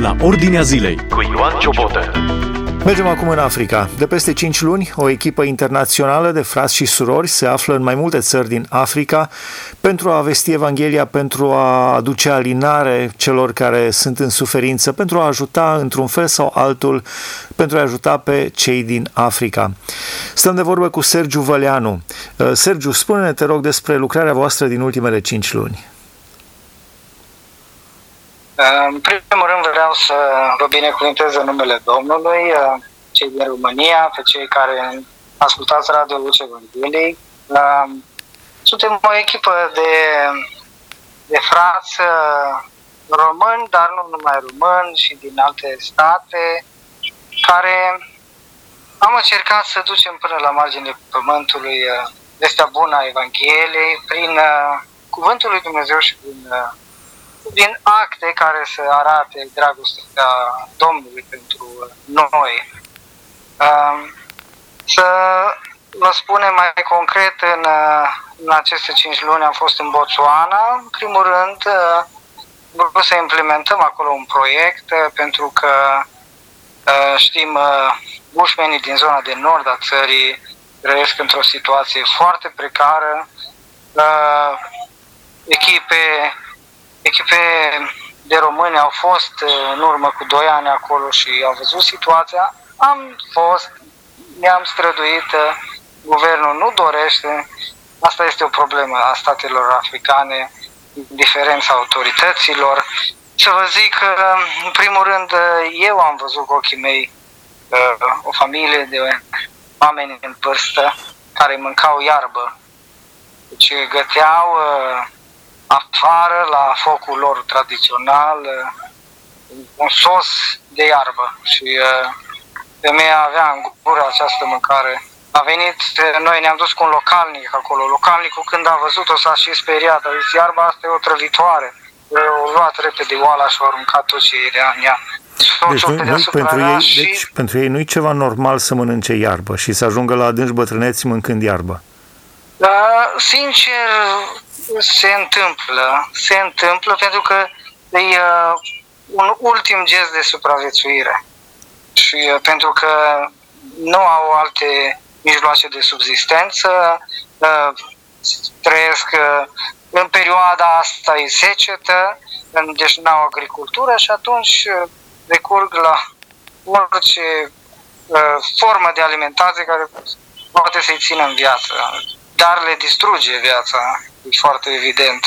la Ordinea Zilei cu Ioan Ciobotă. Mergem acum în Africa. De peste 5 luni, o echipă internațională de frați și surori se află în mai multe țări din Africa pentru a vesti Evanghelia, pentru a aduce alinare celor care sunt în suferință, pentru a ajuta într-un fel sau altul, pentru a ajuta pe cei din Africa. Stăm de vorbă cu Sergiu Văleanu. Sergiu, spune-ne, te rog, despre lucrarea voastră din ultimele 5 luni. În primul rând vreau să vă binecuvântez în numele Domnului, cei din România, pe cei care ascultați Radio Luce Evangheliei. Suntem o echipă de frați români, dar nu numai români, și din alte state, care am încercat să ducem până la marginile pământului vestea bună a Evangheliei prin cuvântul lui Dumnezeu și din acte care să arate dragostea Domnului pentru noi. Să vă spunem mai concret, în aceste 5 luni am fost în Botswana. În primul rând, vreau să implementăm acolo un proiect, pentru că știm, bushmenii din zona de nord a țării trăiesc într-o situație foarte precară. Echipe de români au fost în urmă cu 2 ani acolo și au văzut situația. Am fost, ne-am străduit, guvernul nu dorește. Asta este o problemă a statelor africane, diferența autorităților. Să vă zic că, în primul rând, eu am văzut cu ochii mei o familie de oameni în vârstă care mâncau iarbă. Deci găteau afară, la focul lor tradițional, un sos de iarbă, și femeia avea în gură această mâncare. A venit, noi ne-am dus cu un localnic acolo. Localnicul, când a văzut-o, s-a și speriat. A zis, iarba asta e o trăvitoare. O luat repede oala și a aruncat tot ce era în ea. Deci pentru ei nu-i ceva normal să mănânce iarbă și să ajungă la adânci bătrâneți mâncând iarbă? Sincer, se întâmplă pentru că e un ultim gest de supraviețuire. Și pentru că nu au alte mijloace de subzistență, trăiesc în perioada asta, e secetă, deci nu au agricultură, și atunci recurg la orice formă de alimentație care poate să-i țină în viață, dar le distruge viața, e foarte evident.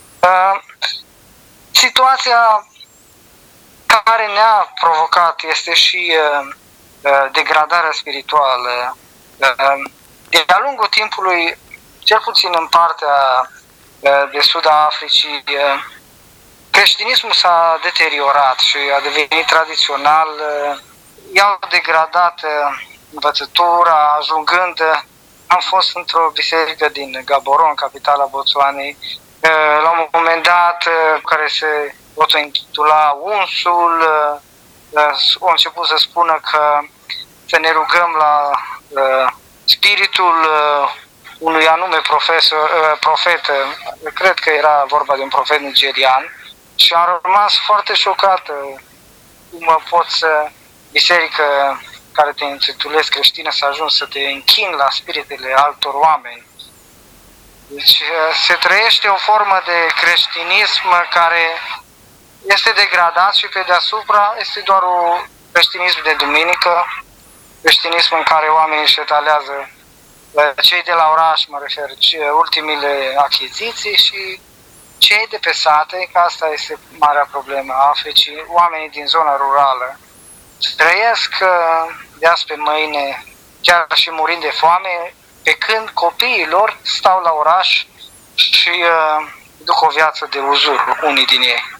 Situația care ne-a provocat este și degradarea spirituală. De-a lungul timpului, cel puțin în partea de sud a Africii, creștinismul s-a deteriorat și a devenit tradițional. I-au degradat învățătura, ajungând. Am fost într-o biserică din Gaborone, capitala Botswanei, la un moment dat, care se auto-intitula Unsul. Au început să spună că să ne rugăm la spiritul unui anume profet, cred că era vorba de un profet nigerian, și am rămas foarte șocată. Cum poți să, biserică care te intitulezi creștină, să ajungi să te închini la spiritele altor oameni. Deci se trăiește o formă de creștinism care este degradat și pe deasupra este doar un creștinism de duminică, creștinism în care oamenii își etalează, cei de la oraș, mă refer, ultimile achiziții, și cei de pe sate, că asta este marea problemă a Africii, oamenii din zona rurală, trăiesc de azi pe mâine, chiar și murind de foame, pe când copiii lor stau la oraș și duc o viață de uzur, unii din ei.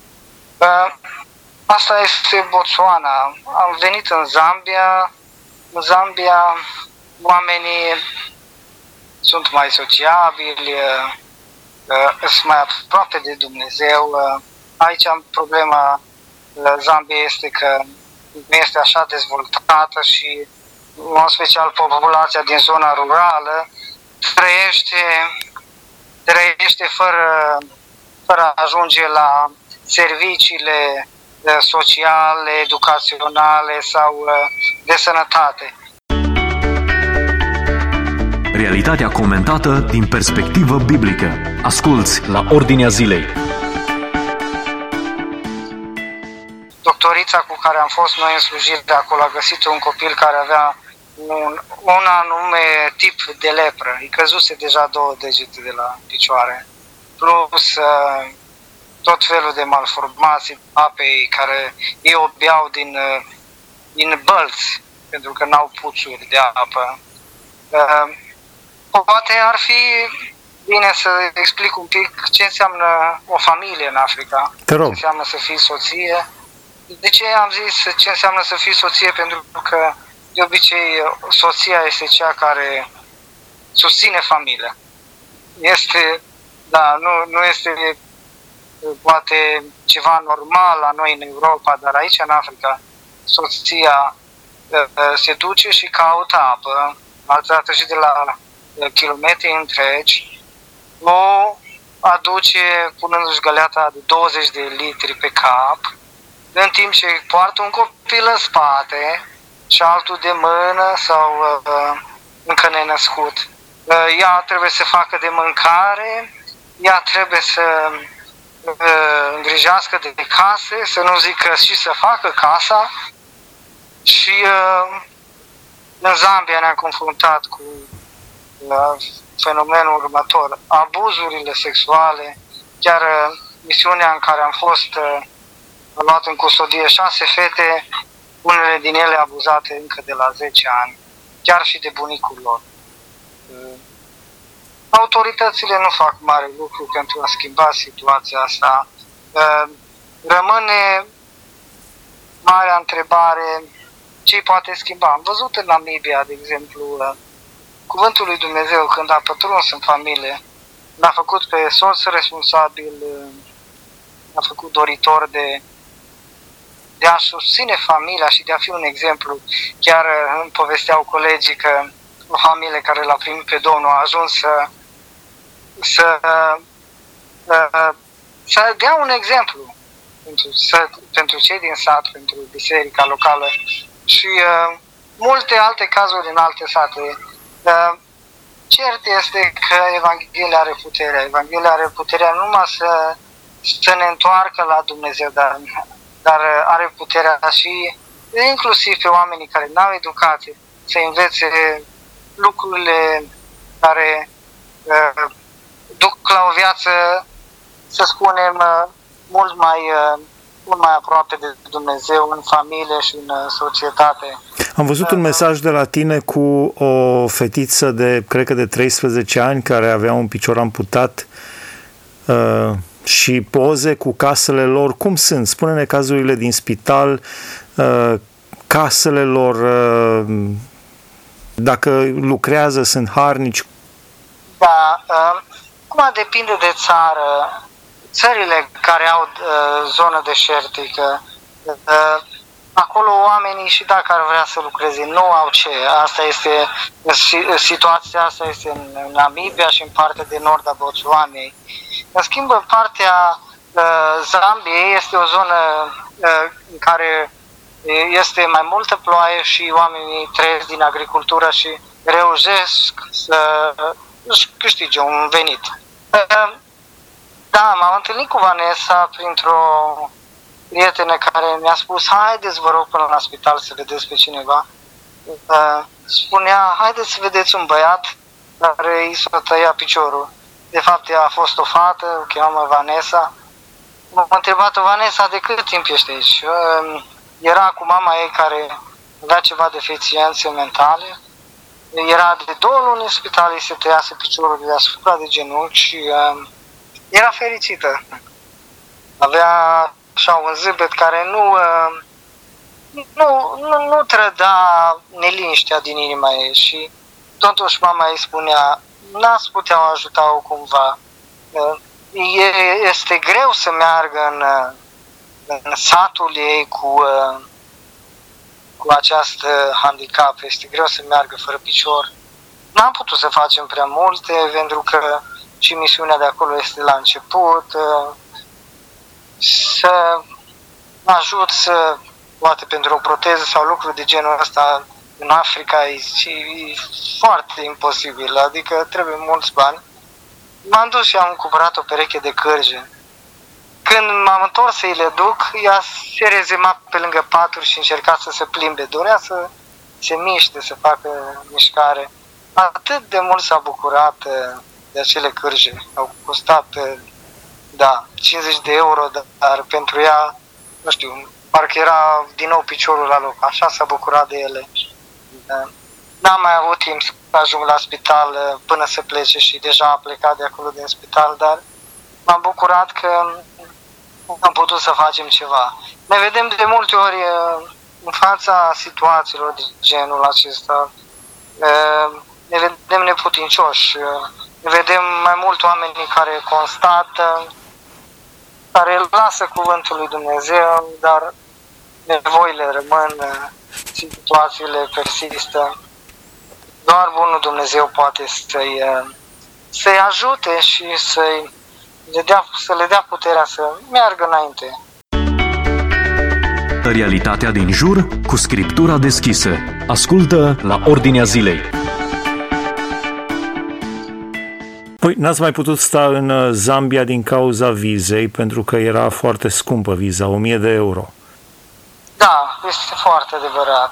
Asta este Botswana. Am venit în Zambia. În Zambia oamenii sunt mai sociabili, sunt mai aproape de Dumnezeu. Aici problema Zambiei este că nu este așa dezvoltată și, în special, populația din zona rurală trăiește fără a ajunge la serviciile sociale, educaționale sau de sănătate. Realitatea comentată din perspectivă biblică. Asculți la Ordinea Zilei. Doctorița cu care am fost noi în slujire de acolo a găsit un copil care avea un anume tip de lepră. Îi căzuse deja 2 degete de la picioare, plus tot felul de malformații apei care îi obeau din bălți, pentru că n-au puțuri de apă. Poate ar fi bine să explic un pic ce înseamnă o familie în Africa. Te rog. Ce înseamnă să fii soție. De ce am zis ce înseamnă să fii soție? Pentru că de obicei soția este cea care susține familia. Nu este poate ceva normal la noi în Europa, dar aici în Africa soția se duce și caută apă, altă și de la kilometri întregi, o aduce punându-și găleata de 20 de litri pe cap, în timp ce poartă un copil în spate și altul de mână sau încă nenăscut. Ea trebuie să facă de mâncare, ea trebuie să îngrijească de case, să nu zică și să facă casa. Și în Zambia ne-am confruntat cu fenomenul următor: abuzurile sexuale. Chiar misiunea în care am fost, am luat în custodie 6 fete, unele din ele abuzate încă de la 10 ani, chiar și de bunicul lor. Autoritățile nu fac mare lucru pentru a schimba situația asta. Rămâne marea întrebare: ce poate schimba? Am văzut în Namibia, de exemplu, Cuvântul lui Dumnezeu, când a pătruns în familie, l-a făcut pe soț responsabil, l-a făcut doritor de a susține familia și de a fi un exemplu. Chiar îmi povesteau colegii că o familie care l-a primit pe Domnul a ajuns să dea un exemplu pentru cei din sat, pentru biserica locală și multe alte cazuri în alte sate. Cert este că Evanghelia are puterea. Evanghelia are puterea numai să ne întoarcă la Dumnezeu, dar are puterea și inclusiv pe oamenii care n-au educație să învețe lucrurile care duc la o viață, să spunem, mult mai aproape de Dumnezeu în familie și în societate. Am văzut un mesaj de la tine cu o fetiță de, cred că de 13 ani, care avea un picior amputat și poze cu casele lor. Cum sunt? Spune-ne cazurile din spital, casele lor, dacă lucrează, sunt harnici. Da, acum depinde de țară. Țările care au zonă deșertică, acolo oamenii, și dacă ar vrea să lucreze, nu au ce. Situația asta este în Namibia și în partea de nord a Botswanei. În schimb, în partea Zambiei este o zonă în care este mai multă ploaie și oamenii trăiesc din agricultură și reușesc să își câștige un venit. Da, m-am întâlnit cu Vanessa printr-o prietenă care mi-a spus: haideți, vă rog, până la spital să vedeți pe cineva. Spunea: haideți să vedeți un băiat care i s-a tăiat piciorul. De fapt, ea a fost o fată, o cheamă Vanessa. M-a întrebat-o: Vanessa, de cât timp ești aici? Era cu mama ei care avea ceva deficiențe mentale. Era de 2 luni în spital, îi se tăiase piciorul deasupra de genunchi și era fericită. Avea așa un zâmbet care nu trăda neliniștea din inima ei și totuși mama ei spunea: n-ați putea ajuta-o cumva. Este greu să meargă în satul ei cu această handicap, este greu să meargă fără picior. N-am putut să facem prea multe, pentru că și misiunea de acolo este la început. Să ajut să, poate pentru o proteză sau lucruri de genul ăsta, în Africa e foarte imposibil, adică trebuie mulți bani. M-am dus și am cumpărat o pereche de cârje. Când m-am întors să-i le duc, ea se rezema pe lângă paturi și încerca să se plimbe. Dorea să se miște, să facă mișcare. Atât de mult s-a bucurat de acele cârje. Au costat, 50 de euro, dar pentru ea, nu știu, parcă era din nou piciorul la loc. Așa s-a bucurat de ele. N-am mai avut timp să ajung la spital până să plece și deja a plecat de acolo din spital, dar m-am bucurat că am putut să facem ceva. Ne vedem de multe ori în fața situațiilor de genul acesta. Ne vedem neputincioși, ne vedem mai mult oamenii care constată, care lasă cuvântul lui Dumnezeu, dar nevoile rămân, situațiile persistă. Doar bunul Dumnezeu poate să-i ajute și să le dea puterea să meargă înainte. Realitatea din jur cu Scriptura deschisă. Ascultă la Ordinea Zilei. Păi, n-ați mai putut sta în Zambia din cauza vizei, pentru că era foarte scumpă viza, 1000 de euro. Da, este foarte adevărat.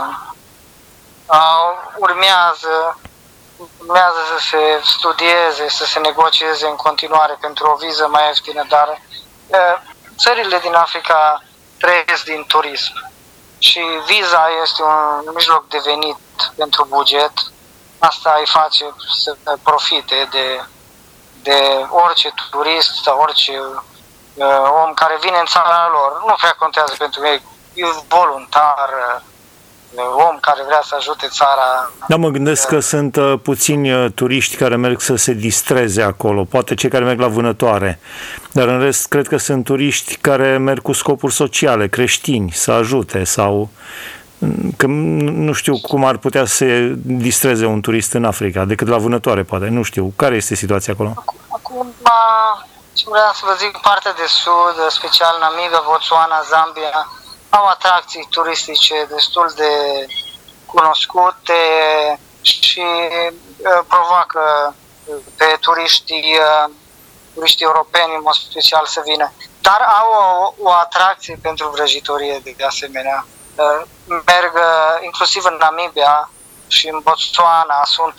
Urmează să se studieze, să se negocieze în continuare pentru o viză mai ieftină, dar țările din Africa trăiesc din turism și viza este un mijloc de venit pentru buget. Asta îi face să profite de orice turist sau orice om care vine în țara lor. Nu prea contează pentru ei, e voluntar, om care vrea să ajute țara. Da, mă gândesc că sunt puțini turiști care merg să se distreze acolo, poate cei care merg la vânătoare, dar în rest cred că sunt turiști care merg cu scopuri sociale, creștini, să ajute sau... Că nu știu cum ar putea să se distreze un turist în Africa, decât la vânătoare, poate. Nu știu. Care este situația acolo? Acum, ce vreau să vă zic, partea de sud, special Namibia, Botswana, Zambia, au atracții turistice destul de cunoscute și provoacă pe turiștii europeni, în mod special, să vină. Dar au o atracție pentru vrăjitorie de asemenea. Merg inclusiv în Namibia și în Botswana, sunt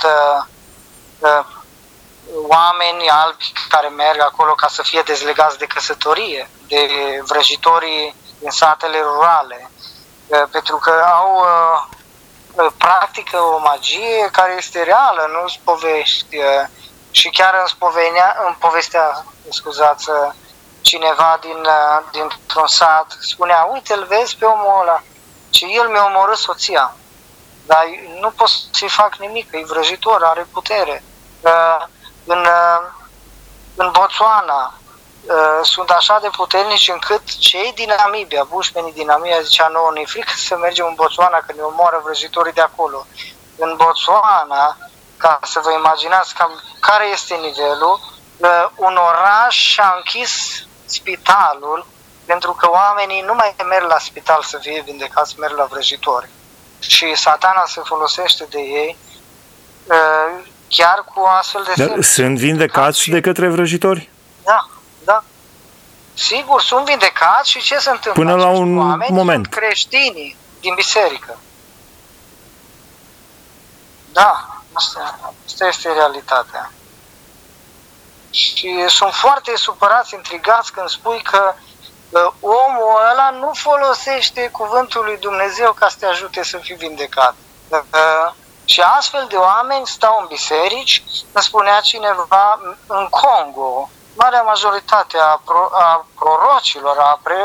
oameni albi care merg acolo ca să fie dezlegați de căsătorie, de vrăjitorii din satele rurale, pentru că practică o magie care este reală, nu-ți povești. Și chiar îmi povestea, cineva dintr-un sat, spunea, uite, îl vezi pe omul ăla, și el mi-a omorât soția, dar nu pot să-i fac nimic, e vrăjitor, are putere. În Botswana sunt așa de puternici încât cei din Namibia, bushmenii din Namibia, zicea, nouă, ne-i frică să mergem în Botswana, că ne omoară vrăjitorii de acolo. În Botswana, ca să vă imaginați care este nivelul, un oraș și-a închis spitalul pentru că oamenii nu mai merg la spital să fie vindecați, merg la vrăjitori. Și Satana se folosește de ei chiar cu astfel de semne. Sunt vindecați de către vrăjitori? Da. Sigur, sunt vindecați și ce se întâmplă? Până la un moment. Sunt creștinii din biserică. Da, asta este realitatea. Și sunt foarte supărați, intrigați când spui că omul ăla nu folosește cuvântul lui Dumnezeu ca să te ajute să fii vindecat. Și astfel de oameni stau în biserici, îmi spunea cineva, în Congo, marea majoritate a prorocilor,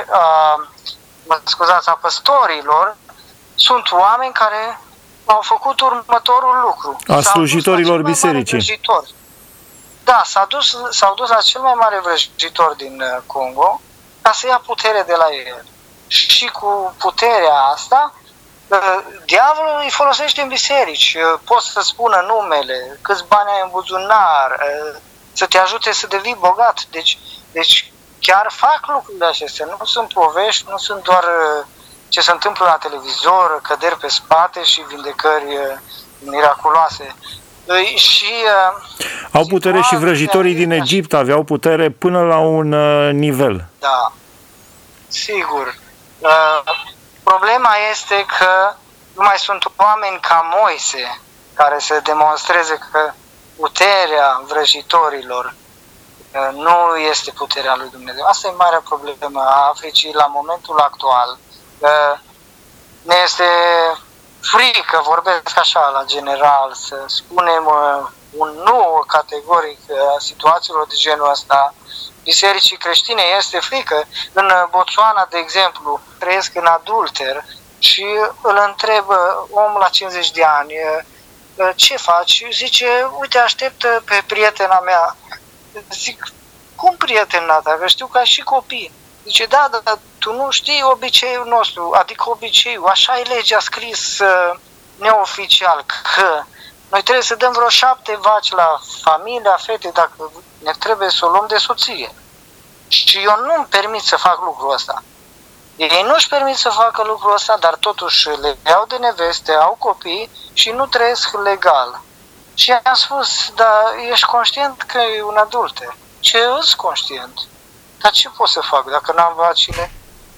a păstorilor, sunt oameni care au făcut următorul lucru. A slujitorilor bisericii. Da, s-au dus la cel mai mare vrăjitor din Congo ca să ia putere de la el. Și cu puterea asta, diavolul îi folosește în biserici. Poți să spună numele, câți bani ai în buzunar, să te ajute să devii bogat. Deci chiar fac lucrurile acestea. Nu sunt povești, nu sunt doar ce se întâmplă la televizor, căderi pe spate și vindecări miraculoase. Și au putere și vrăjitorii din Egipt aveau putere până la un nivel. Da, sigur. Problema este că nu mai sunt oameni ca Moise care să demonstreze că puterea vrăjitorilor nu este puterea lui Dumnezeu. Asta e marea problemă a Africii la momentul actual. Ne este frică, vorbesc așa la general, să spunem un nu categoric a situațiilor de genul ăsta. Bisericii creștine este frică. În Botswana, de exemplu, trăiesc în adulter și îl întreb om la 50 de ani, ce faci? Zice, uite, aștept pe prietena mea. Zic, cum prietena ta? Că știu ca și copii. Zice, da, dar tu nu știi obiceiul nostru, adică obiceiul, așa e legea scris neoficial, că noi trebuie să dăm vreo 7 vaci la familia fetei dacă ne trebuie să o luăm de soție. Și eu nu-mi permit să fac lucrul ăsta. Ei nu-și permit să facă lucrul ăsta, dar totuși le iau de neveste, au copii și nu trăiesc legal. Și am spus, dar ești conștient că e un adulter? Ce îți conștient? Dar ce pot să fac dacă n-am vacile?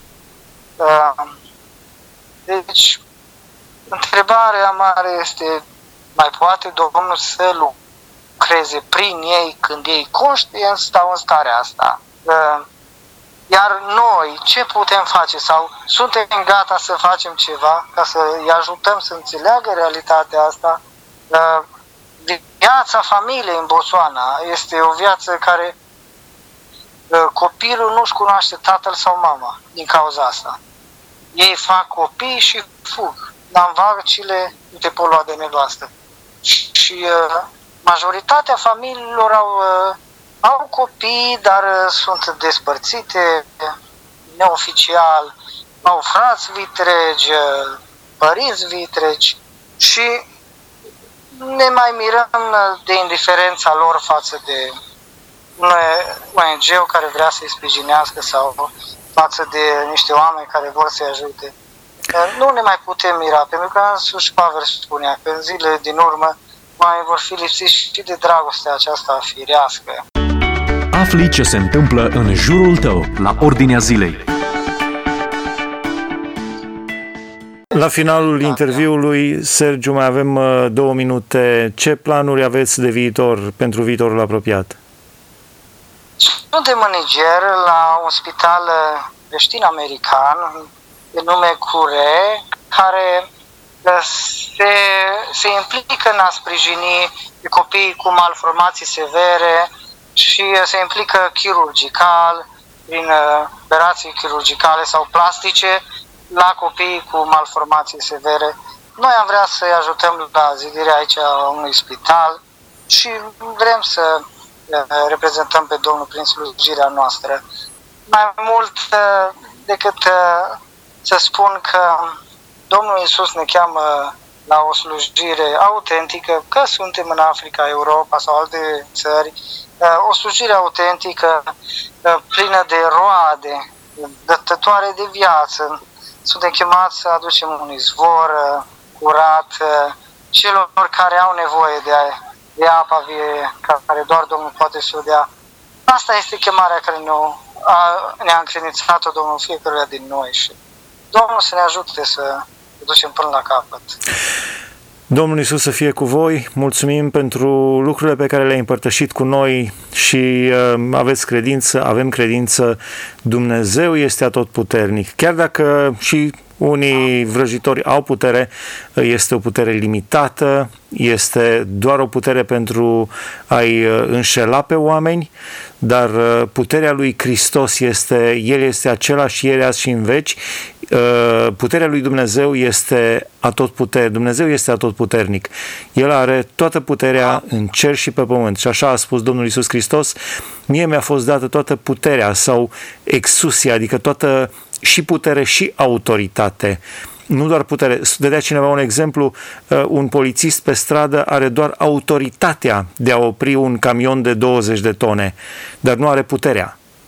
Deci, întrebarea mare este, mai poate Domnul să lucreze prin ei când ei conștient stau în starea asta? Iar noi, ce putem face? Sau suntem gata să facem ceva ca să îi ajutăm să înțeleagă realitatea asta? Viața familiei în Botswana este o viață care copilul nu-și cunoaște tatăl sau mama din cauza asta. Ei fac copii și fug. N-am vacile, nu te pot lua de nevastă. Și majoritatea familiilor au copii, dar sunt despărțite neoficial, au frați vitregi, părinți vitregi și ne mai mirăm de indiferența lor față de un ONG care vrea să-i sprijinească sau față de niște oameni care vor să-i ajute. Nu ne mai putem mira, pentru că însuși Pavel spunea că în zilele din urmă mai vor fi lipsiți și de dragostea aceasta firească. Afli ce se întâmplă în jurul tău, la Ordinea Zilei. La finalul interviului, Sergiu, mai avem 2 minute. Ce planuri aveți de viitor, pentru viitorul apropiat? Sunt manager la un spital creștin-american de nume Cure, care se implică în a sprijini copiii cu malformații severe și se implică chirurgical, prin operații chirurgicale sau plastice, la copiii cu malformații severe. Noi am vrea să-i ajutăm la zidirea aici a unui spital și vrem să reprezentăm pe Domnul prin slujirea noastră. Mai mult decât să spun că Domnul Iisus ne cheamă la o slujire autentică, că suntem în Africa, Europa sau alte țări, o slujire autentică, plină de roade, dătătoare de viață. Suntem chemați să aducem un izvor curat celor care au nevoie de apa vie, care doar Domnul poate să o dea. Asta este chemarea care ne-a încredințat-o Domnul fiecare din noi și Domnul să ne ajute să o ducem până la capăt. Domnul Iisus să fie cu voi, mulțumim pentru lucrurile pe care le-ai împărtășit cu noi și aveți credință, avem credință, Dumnezeu este atotputernic. Chiar dacă și unii vrăjitori au putere, este o putere limitată, este doar o putere pentru a-i înșela pe oameni, dar puterea lui Hristos El este același ieri, azi și în veci. Puterea lui Dumnezeu este atotputernic. Dumnezeu este atotputernic. El are toată puterea în cer și pe pământ. Și așa a spus Domnul Iisus Hristos: mie mi-a fost dată toată puterea sau exusia, adică toată și putere și autoritate. Nu doar putere. Dădea cineva un exemplu, un polițist pe stradă are doar autoritatea de a opri un camion de 20 de tone, dar nu are puterea.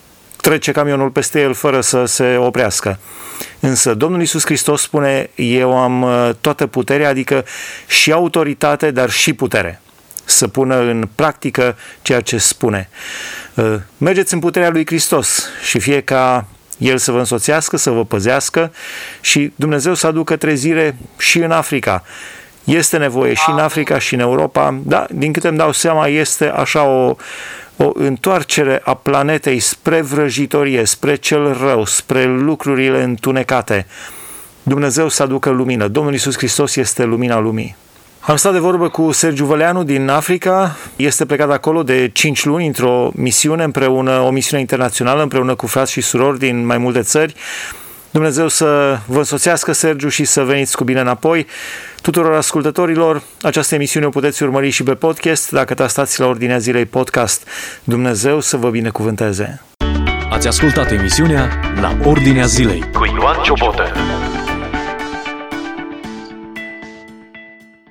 trece camionul peste el fără să se oprească. Însă Domnul Iisus Hristos spune, eu am toată puterea, adică și autoritate, dar și putere, să pună în practică ceea ce spune. Mergeți în puterea lui Hristos și fie ca El să vă însoțească, să vă păzească și Dumnezeu să aducă trezire și în Africa. Este nevoie și în Africa și în Europa, da, din câte îmi dau seama, este așa o întoarcere a planetei spre vrăjitorie, spre cel rău, spre lucrurile întunecate. Dumnezeu să aducă lumină. Domnul Iisus Hristos este lumina lumii. Am stat de vorbă cu Sergiu Văleanu din Africa, este plecat acolo de 5 luni într-o misiune împreună, o misiune internațională împreună cu frați și surori din mai multe țări. Dumnezeu să vă însoțească, Sergiu, și să veniți cu bine înapoi. Tuturor ascultătorilor, această emisiune o puteți urmări și pe podcast, dacă tastați la Ordinea Zilei Podcast. Dumnezeu să vă binecuvânteze! Ați ascultat emisiunea La Ordinea Zilei cu Ioan Ciobotă.